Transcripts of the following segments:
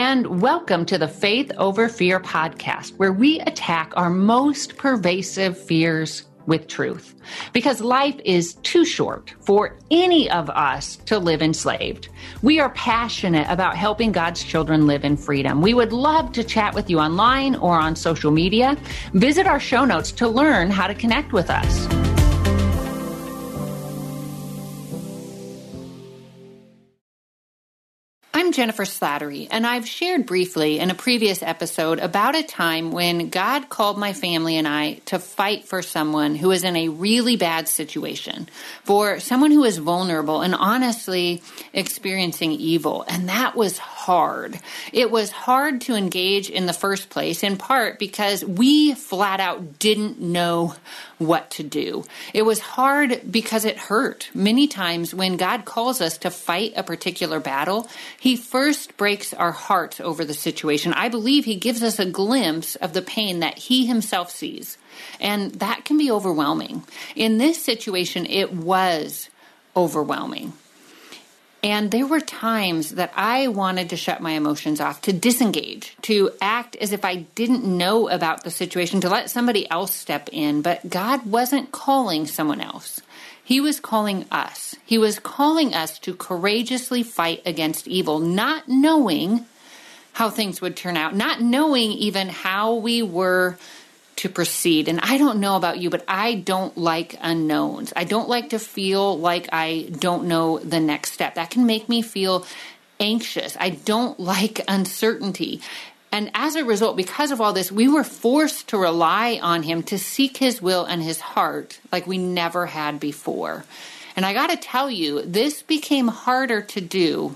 and welcome to the Faith Over Fear podcast, where we attack our most pervasive fears with truth. Because life is too short for any of us to live enslaved. We are passionate about helping God's children live in freedom. We would love to chat with you online or on social media. Visit our show notes to learn how to connect with us. I'm Jennifer Slattery, and I've shared briefly in a previous episode about a time when God called my family and I to fight for someone who is in a really bad situation, for someone who is vulnerable and honestly experiencing evil. And that was hard. It was hard to engage in the first place, in part because we flat out didn't know what to do. It was hard because it hurt. Many times when God calls us to fight a particular battle, He first breaks our hearts over the situation. I believe He gives us a glimpse of the pain that He Himself sees. And that can be overwhelming. In this situation, it was overwhelming. And there were times that I wanted to shut my emotions off, to disengage, to act as if I didn't know about the situation, to let somebody else step in. But God wasn't calling someone else. He was calling us. He was calling us to courageously fight against evil, not knowing how things would turn out, not knowing even how we were to proceed. And I don't know about you, but I don't like unknowns. I don't like to feel like I don't know the next step. That can make me feel anxious. I don't like uncertainty. And as a result, because of all this, we were forced to rely on Him to seek His will and His heart like we never had before. And I got to tell you, this became harder to do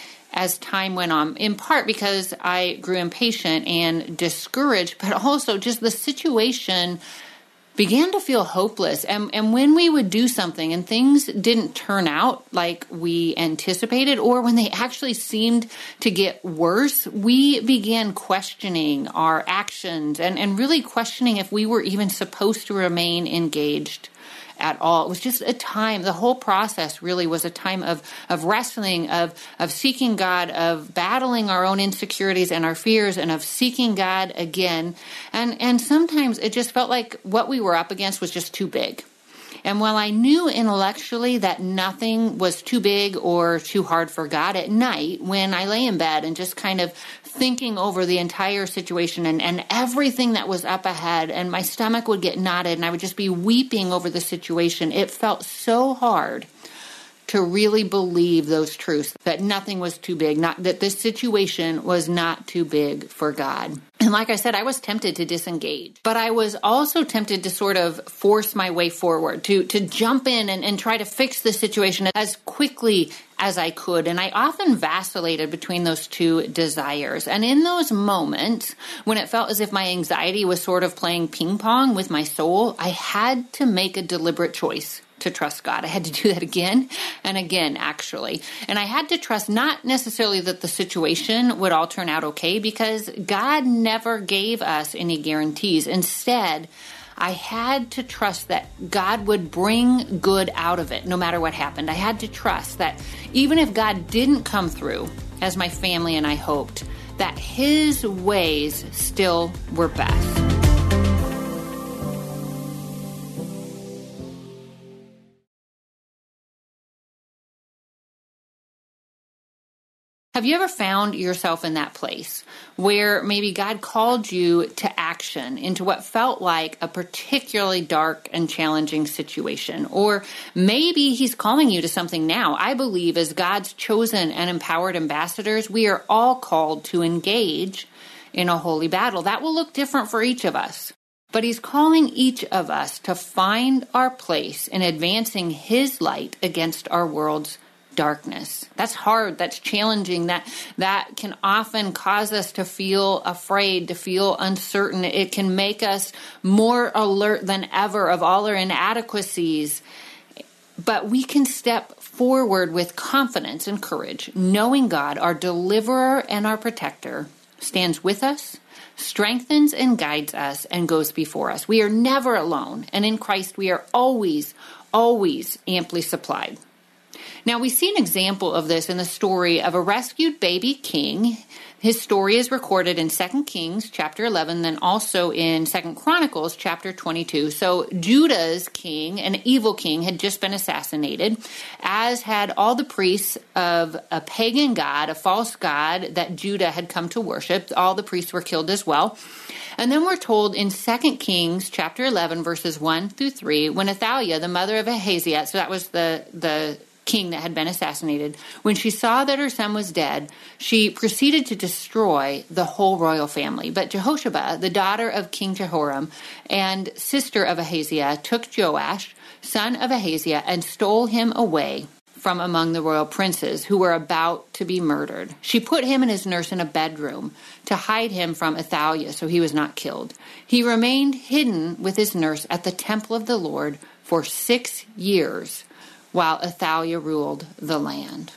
as time went on, in part because I grew impatient and discouraged, but also just the situation began to feel hopeless. And when we would do something and things didn't turn out like we anticipated, or when they actually seemed to get worse, we began questioning our actions and really questioning if we were even supposed to remain engaged at all. It was just a time, the whole process really was a time of wrestling, of seeking God, of battling our own insecurities and our fears, and of seeking God again. And sometimes it just felt like what we were up against was just too big. And while I knew intellectually that nothing was too big or too hard for God, at night when I lay in bed and just kind of thinking over the entire situation and everything that was up ahead, and my stomach would get knotted and I would just be weeping over the situation, it felt so hard to really believe those truths, that nothing was too big, that this situation was not too big for God. And like I said, I was tempted to disengage, but I was also tempted to sort of force my way forward, to jump in and try to fix the situation as quickly as I could. And I often vacillated between those two desires. And in those moments, when it felt as if my anxiety was sort of playing ping pong with my soul, I had to make a deliberate choice to trust God. I had to do that again and again, actually. And I had to trust not necessarily that the situation would all turn out okay, because God never gave us any guarantees. Instead, I had to trust that God would bring good out of it, no matter what happened. I had to trust that even if God didn't come through as my family and I hoped, that His ways still were best. Have you ever found yourself in that place where maybe God called you to action into what felt like a particularly dark and challenging situation? Or maybe He's calling you to something now. I believe as God's chosen and empowered ambassadors, we are all called to engage in a holy battle. That will look different for each of us. But He's calling each of us to find our place in advancing His light against our world's darkness. That's hard. That's challenging. That can often cause us to feel afraid, to feel uncertain. It can make us more alert than ever of all our inadequacies. But we can step forward with confidence and courage, knowing God, our deliverer and our protector, stands with us, strengthens and guides us, and goes before us. We are never alone. And in Christ, we are always amply supplied. Now, we see an example of this in the story of a rescued baby king. His story is recorded in 2 Kings chapter 11, then also in 2 Chronicles chapter 22. So Judah's king, an evil king, had just been assassinated, as had all the priests of a pagan god, a false god that Judah had come to worship. All the priests were killed as well. And then we're told in 2 Kings chapter 11, verses 1 through 3, when Athaliah, the mother of Ahaziah, so that was the king that had been assassinated, when she saw that her son was dead, she proceeded to destroy the whole royal family. But Jehosheba, the daughter of King Jehoram and sister of Ahaziah, took Joash, son of Ahaziah, and stole him away from among the royal princes who were about to be murdered. She put him and his nurse in a bedroom to hide him from Athaliah so he was not killed. He remained hidden with his nurse at the temple of the Lord for 6 years, while Athaliah ruled the land.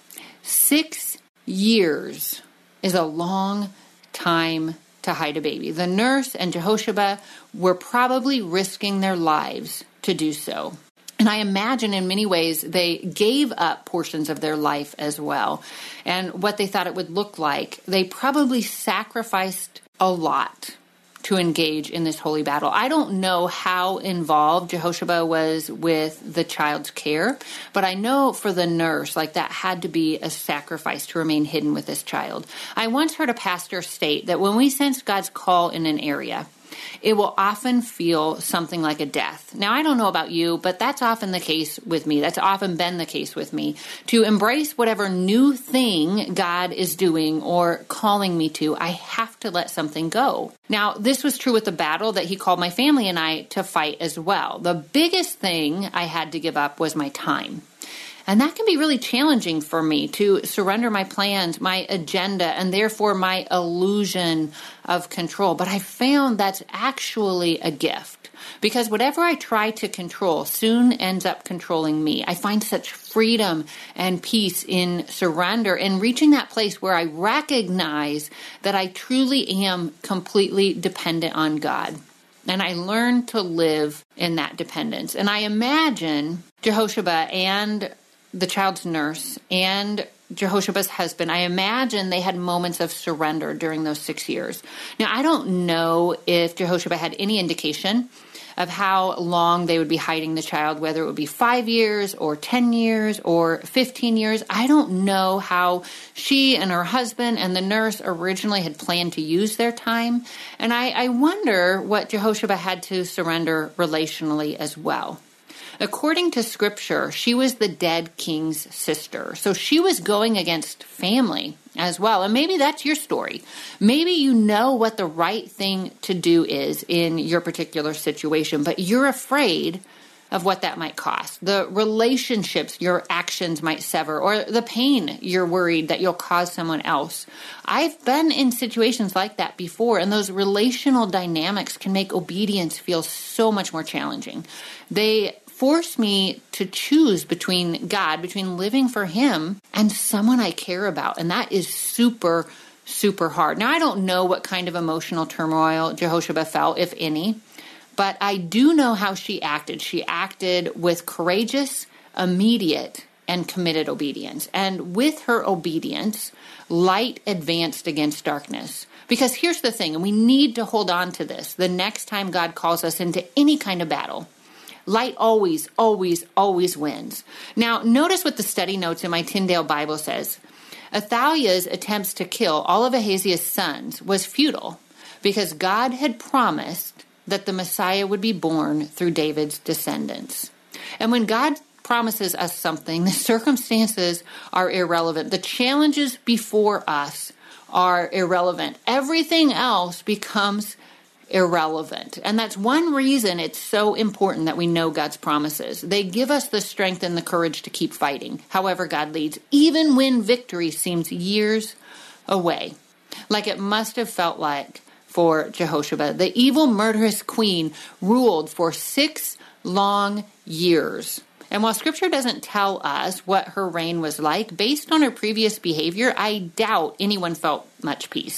6 years is a long time to hide a baby. The nurse and Jehosheba were probably risking their lives to do so. And I imagine in many ways they gave up portions of their life as well. And what they thought it would look like, they probably sacrificed a lot to engage in this holy battle. I don't know how involved Jehosheba was with the child's care, but I know for the nurse, like that had to be a sacrifice to remain hidden with this child. I once heard a pastor state that when we sense God's call in an area, it will often feel something like a death. Now, I don't know about you, but that's often the case with me. That's often been the case with me. To embrace whatever new thing God is doing or calling me to, I have to let something go. Now, this was true with the battle that he called my family and I to fight as well. The biggest thing I had to give up was my time. And that can be really challenging for me to surrender my plans, my agenda, and therefore my illusion of control. But I found that's actually a gift, because whatever I try to control soon ends up controlling me. I find such freedom and peace in surrender and reaching that place where I recognize that I truly am completely dependent on God. And I learn to live in that dependence. And I imagine Jehosheba and the child's nurse and Jehoshaba's husband, I imagine they had moments of surrender during those 6 years. Now, I don't know if Jehosheba had any indication of how long they would be hiding the child, whether it would be 5 years or 10 years or 15 years. I don't know how she and her husband and the nurse originally had planned to use their time. And I wonder what Jehosheba had to surrender relationally as well. According to Scripture, she was the dead king's sister. So she was going against family as well. And maybe that's your story. Maybe you know what the right thing to do is in your particular situation, but you're afraid of what that might cost. The relationships your actions might sever, or the pain you're worried that you'll cause someone else. I've been in situations like that before, and those relational dynamics can make obedience feel so much more challenging. They force me to choose between God, between living for Him and someone I care about. And that is super, super hard. Now, I don't know what kind of emotional turmoil Jehosheba felt, if any, but I do know how she acted. She acted with courageous, immediate, and committed obedience. And with her obedience, light advanced against darkness. Because here's the thing, and we need to hold on to this. The next time God calls us into any kind of battle, light always, always, always wins. Now, notice what the study notes in my Tyndale Bible says. Athaliah's attempts to kill all of Ahaziah's sons was futile because God had promised that the Messiah would be born through David's descendants. And when God promises us something, the circumstances are irrelevant. The challenges before us are irrelevant. Everything else becomes irrelevant. And that's one reason it's so important that we know God's promises. They give us the strength and the courage to keep fighting, however God leads, even when victory seems years away, like it must have felt like for Jehosheba. The evil, murderous queen ruled for 6 long years. And while Scripture doesn't tell us what her reign was like, based on her previous behavior, I doubt anyone felt much peace.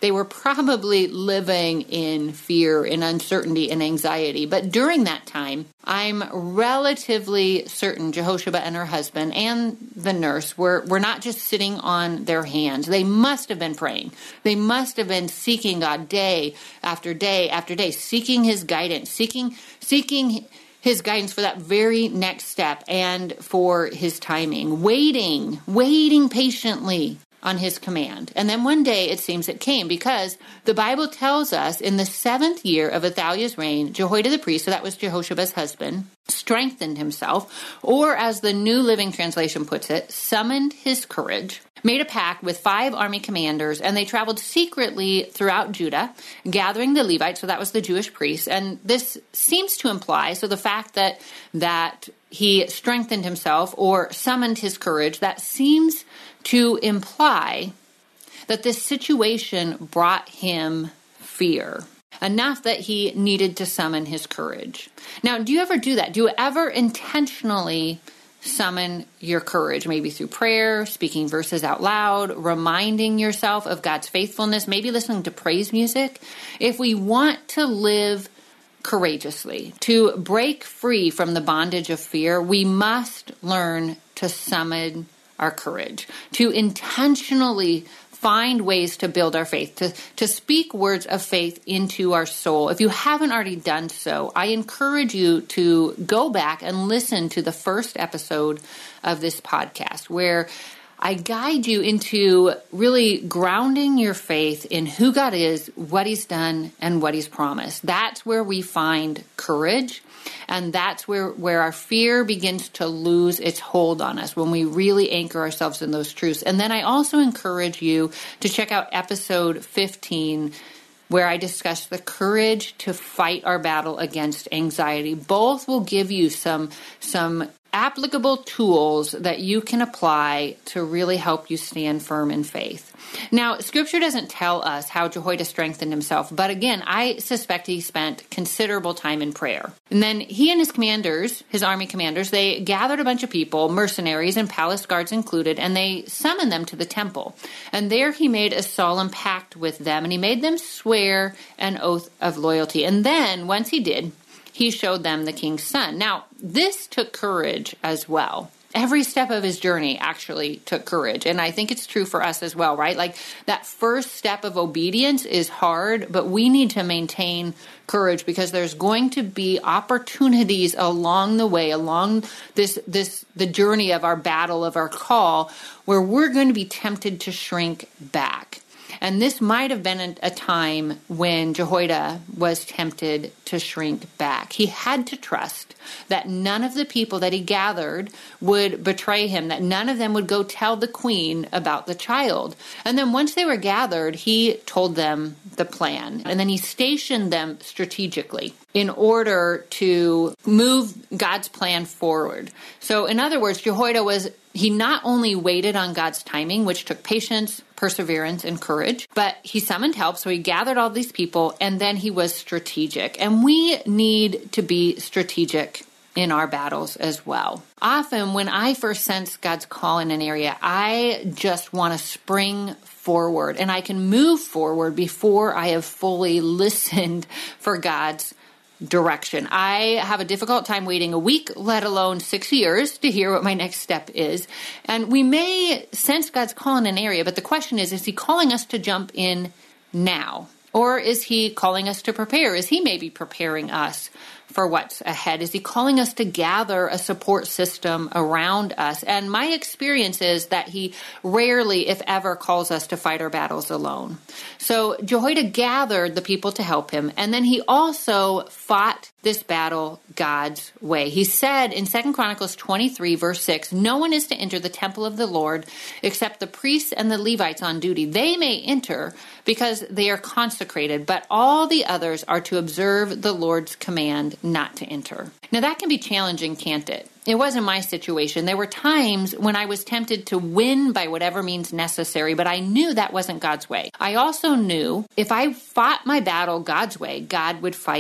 They were probably living in fear and uncertainty and anxiety. But during that time, I'm relatively certain Jehosheba and her husband and the nurse were not just sitting on their hands. They must have been praying. They must have been seeking God day after day after day, seeking his guidance, seeking his guidance for that very next step and for his timing, waiting patiently on his command. And then one day it seems it came, because the Bible tells us in the 7th year of Athaliah's reign, Jehoiada the priest, so that was Jehoshaba's husband, strengthened himself, or as the New Living Translation puts it, summoned his courage, made a pact with 5 army commanders, and they traveled secretly throughout Judah, gathering the Levites, so that was the Jewish priests. And this seems to imply, so the fact that he strengthened himself or summoned his courage, that seems to imply that this situation brought him fear, enough that he needed to summon his courage. Now, do you ever do that? Do you ever intentionally summon your courage, maybe through prayer, speaking verses out loud, reminding yourself of God's faithfulness, maybe listening to praise music? If we want to live courageously, to break free from the bondage of fear, we must learn to summon our courage, to intentionally find ways to build our faith, to speak words of faith into our soul. If you haven't already done so, I encourage you to go back and listen to the first episode of this podcast, where I guide you into really grounding your faith in who God is, what he's done, and what he's promised. That's where we find courage. And that's where our fear begins to lose its hold on us, when we really anchor ourselves in those truths. And then I also encourage you to check out episode 15, where I discuss the courage to fight our battle against anxiety. Both will give you some applicable tools that you can apply to really help you stand firm in faith. Now, Scripture doesn't tell us how Jehoiada strengthened himself, but again, I suspect he spent considerable time in prayer. And then he and his commanders, his army commanders, they gathered a bunch of people, mercenaries and palace guards included, and they summoned them to the temple. And there he made a solemn pact with them, and he made them swear an oath of loyalty. And then, once he did, he showed them the king's son. Now, this took courage as well. Every step of his journey actually took courage. And I think it's true for us as well, right? Like, that first step of obedience is hard, but we need to maintain courage, because there's going to be opportunities along the way, along the journey of our battle, of our call, where we're going to be tempted to shrink back. And this might have been a time when Jehoiada was tempted to shrink back. He had to trust that none of the people that he gathered would betray him, that none of them would go tell the queen about the child. And then once they were gathered, he told them the plan. And then he stationed them strategically in order to move God's plan forward. So in other words, Jehoiada he not only waited on God's timing, which took patience, perseverance, and courage, but he summoned help. So he gathered all these people, and then he was strategic. And we need to be strategic in our battles as well. Often when I first sense God's call in an area, I just want to spring forward, and I can move forward before I have fully listened for God's direction. I have a difficult time waiting a week, let alone 6 years, to hear what my next step is. And we may sense God's call in an area, but the question is he calling us to jump in now? Or is he calling us to prepare? Is he maybe preparing us for what's ahead? Is he calling us to gather a support system around us? And my experience is that he rarely, if ever, calls us to fight our battles alone. So Jehoiada gathered the people to help him, and then he also fought this battle God's way. He said in 2 Chronicles 23, verse 6, "No one is to enter the temple of the Lord except the priests and the Levites on duty. They may enter because they are consecrated, but all the others are to observe the Lord's command not to enter." Now that can be challenging, can't it? It wasn't my situation. There were times when I was tempted to win by whatever means necessary, but I knew that wasn't God's way. I also knew if I fought my battle God's way, God would fight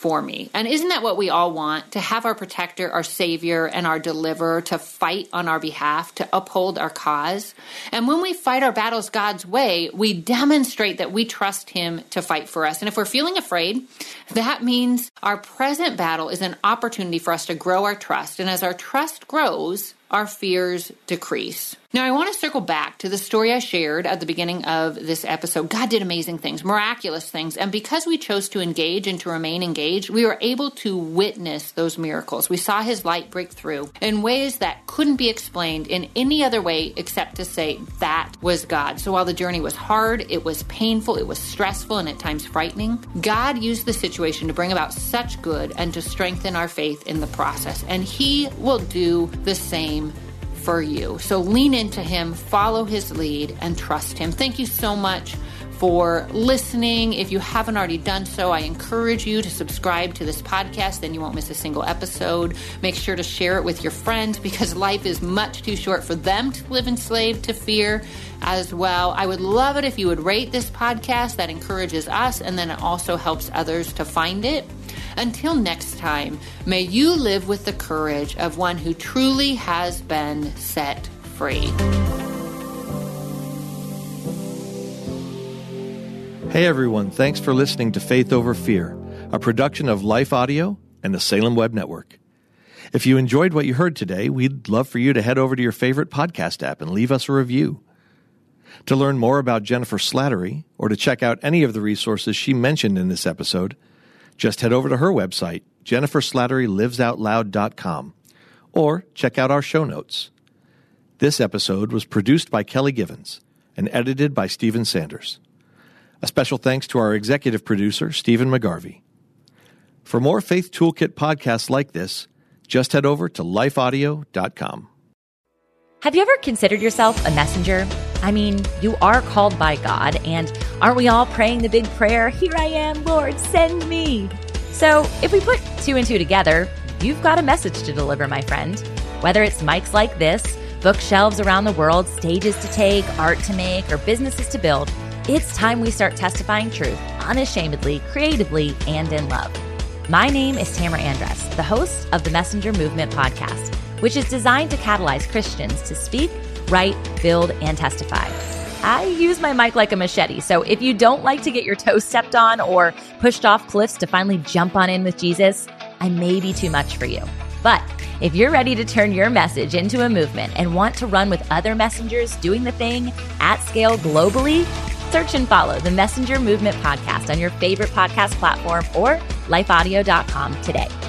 for me. And isn't that what we all want? To have our protector, our savior, and our deliverer to fight on our behalf, to uphold our cause. And when we fight our battles God's way, we demonstrate that we trust him to fight for us. And if we're feeling afraid, that means our present battle is an opportunity for us to grow our trust. And as our trust grows, our fears decrease. Now, I want to circle back to the story I shared at the beginning of this episode. God did amazing things, miraculous things. And because we chose to engage and to remain engaged, we were able to witness those miracles. We saw his light break through in ways that couldn't be explained in any other way except to say that was God. So while the journey was hard, it was painful, it was stressful, and at times frightening, God used the situation to bring about such good and to strengthen our faith in the process. And he will do the same for you. So lean into him, follow his lead, and trust him. Thank you so much for listening. If you haven't already done so, I encourage you to subscribe to this podcast, then you won't miss a single episode. Make sure to share it with your friends because life is much too short for them to live enslaved to fear as well. I would love it if you would rate this podcast. That encourages us, and then it also helps others to find it. Until next time, may you live with the courage of one who truly has been set free. Hey everyone, thanks for listening to Faith Over Fear, a production of Life Audio and the Salem Web Network. If you enjoyed what you heard today, we'd love for you to head over to your favorite podcast app and leave us a review. To learn more about Jennifer Slattery, or to check out any of the resources she mentioned in this episode, just head over to her website, jenniferslatterylivesoutloud.com, or check out our show notes. This episode was produced by Kelly Givens and edited by Stephen Sanders. A special thanks to our executive producer, Stephen McGarvey. For more Faith Toolkit podcasts like this, just head over to lifeaudio.com. Have you ever considered yourself a messenger? I mean, you are called by God, and aren't we all praying the big prayer, "Here I am, Lord, send me"? So if we put two and two together, you've got a message to deliver, my friend. Whether it's mics like this, bookshelves around the world, stages to take, art to make, or businesses to build, it's time we start testifying truth unashamedly, creatively, and in love. My name is Tamara Andress, the host of the Messenger Movement podcast, which is designed to catalyze Christians to speak, write, build, and testify. I use my mic like a machete, so if you don't like to get your toes stepped on or pushed off cliffs to finally jump on in with Jesus, I may be too much for you. But if you're ready to turn your message into a movement and want to run with other messengers doing the thing at scale globally, search and follow the Messenger Movement podcast on your favorite podcast platform or lifeaudio.com today.